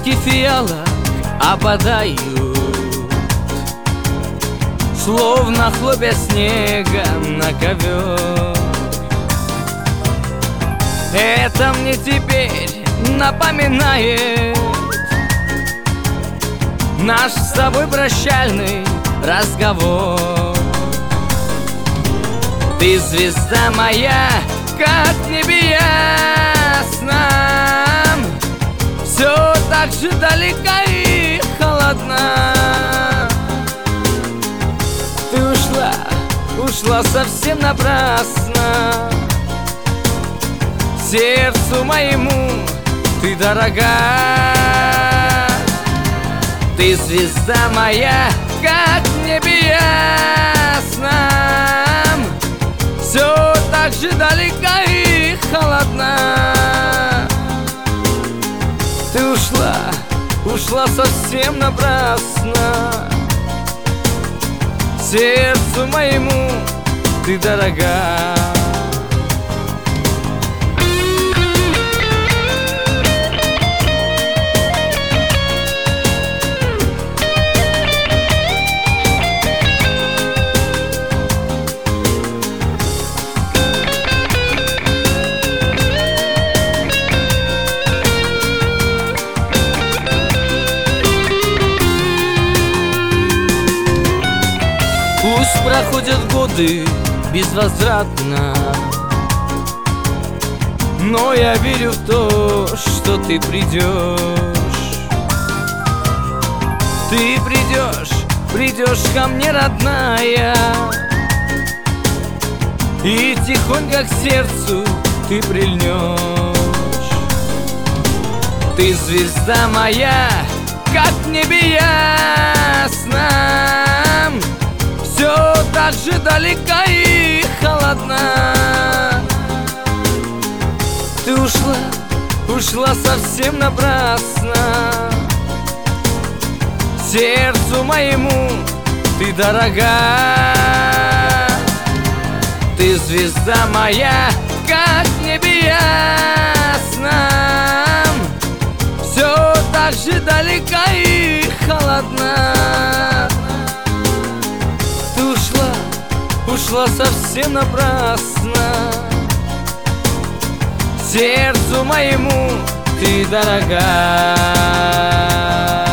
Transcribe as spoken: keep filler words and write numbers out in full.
Ветки фиалок опадают, словно хлопья снега на ковер. Это мне теперь напоминает наш с тобой прощальный разговор. Ты звезда моя, как в небе ясном, все так же далека и холодна. Ты ушла, ушла совсем напрасно. Сердцу моему ты дорога. Ты звезда моя, как в небе ясном, все так же далека и холодна. Ты ушла, ушла совсем напрасно. Сердцу моему ты дорога. Пусть проходят годы безвозвратно, но я верю в то, что ты придешь. Ты придешь, придешь ко мне, родная, и тихонько к сердцу ты прильнешь. Ты звезда моя, как в небе ясном, все так же далека и холодна. Ты ушла, ушла совсем напрасно. Сердцу моему ты дорога. Ты звезда моя, как в небе ясном, все так же далека и холодна. Ты ушла, ушла совсем напрасно. Сердцу моему ты дорога.